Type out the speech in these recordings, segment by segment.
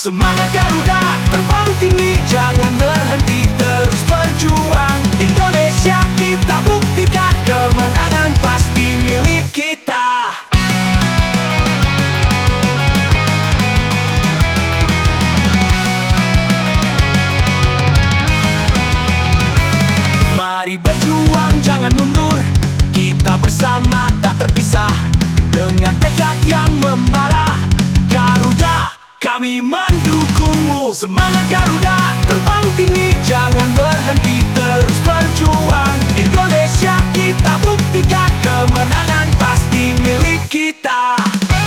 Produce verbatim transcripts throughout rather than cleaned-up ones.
Semangat Garuda, terbang tinggi, jangan berhenti, terus berjuang. Indonesia kita buktikan, kemenangan pasti milik kita. Mari berjuang, jangan mundur, kita bersama tak terpisah. Dengan tekad yang membara, Garuda, kami mendukungmu. Semangat Garuda, terbang tinggi, jangan berhenti, terus berjuang. Indonesia kita buktikan, kemenangan pasti milik kita.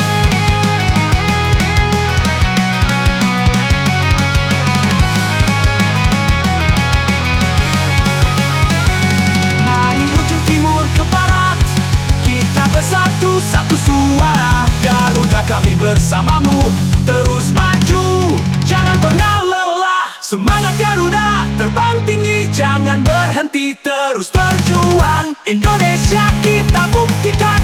Dari ujung timur ke barat, kita bersatu satu suara. Garuda, kami bersamamu, terus maju, jangan pernah lelah. Semangat Garuda, terbang tinggi, jangan berhenti, terus berjuang. Indonesia kita buktikan,